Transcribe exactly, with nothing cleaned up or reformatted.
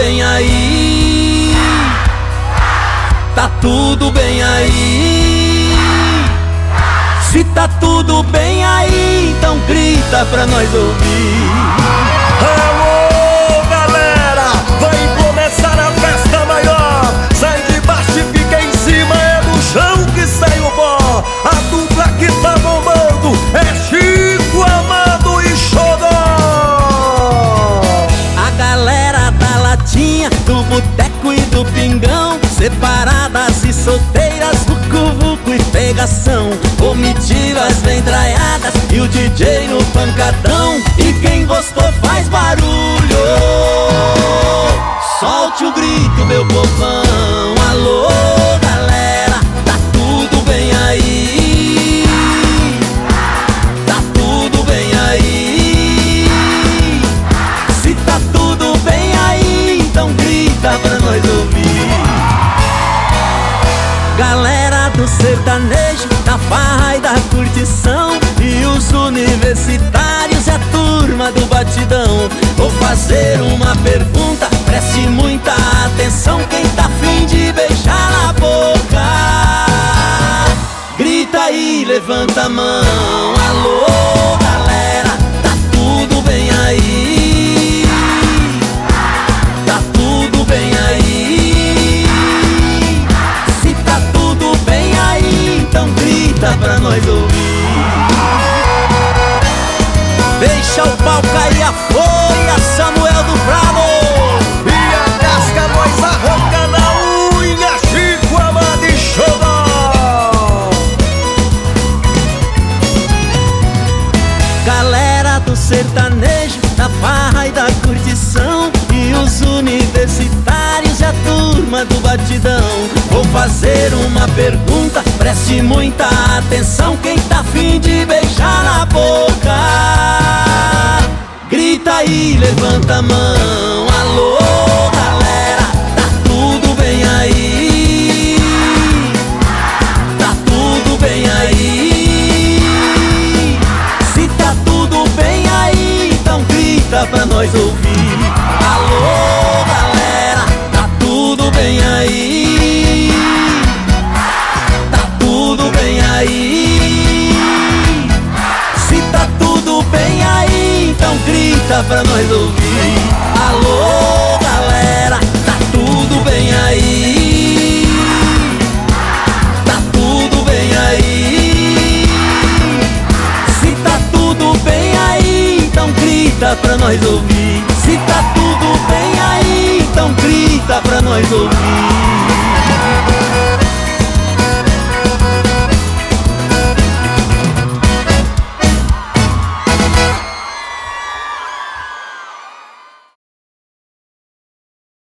bem aí? Tá tudo bem aí? Se tá tudo bem aí, então grita pra nós ouvir. Alô, galera, vai começar a festa maior. Sai de baixo e fica em cima, é no chão que sai o pó. A dupla que tá bombando é Chico Amado e Xodó. A galera da latinha, do boteco e do pingão, separadas e solteiras, vucu-vucu e pegação, comitivas bem traiadas e o D J no pancadão. E quem gostou faz barulho, solte o grito, meu povão. Alô, galera, tá tudo bem aí? Tá tudo bem aí? Se tá tudo bem aí, então grita pra nós ouvir. Galera do sertanejo, da farra e da curtição, e os universitários e a turma do batidão. Vou fazer uma pergunta, preste muita atenção. Quem tá afim de beijar na boca, grita aí, levanta a mão. Alô, galera, tá tudo bem aí? Tá tudo bem aí? Se tá tudo bem aí, então grita pra nós ouvir. Deixa o pau cair a folha, Samuel do Bravo. E a casca nós arranca na unha, Chico Amado e Xodó. Galera do sertanejo, da farra e da curtição, e os universitários e a turma do batidão. Vou fazer uma pergunta, preste muita atenção. Quem tá afim de beijar na boca, grita aí, levanta a mão. Alô, galera, tá tudo bem aí? Tá tudo bem aí? Se tá tudo bem aí, então grita pra nós ouvir. Alô, galera, tá tudo bem aí? Tá tudo bem aí? Se tá tudo bem aí, então grita pra nós ouvir. Alô, galera, tá tudo bem aí? Tá tudo bem aí? Se tá tudo bem aí, então grita pra nós ouvir. Se tá tudo bem aí, então grita pra nós ouvir.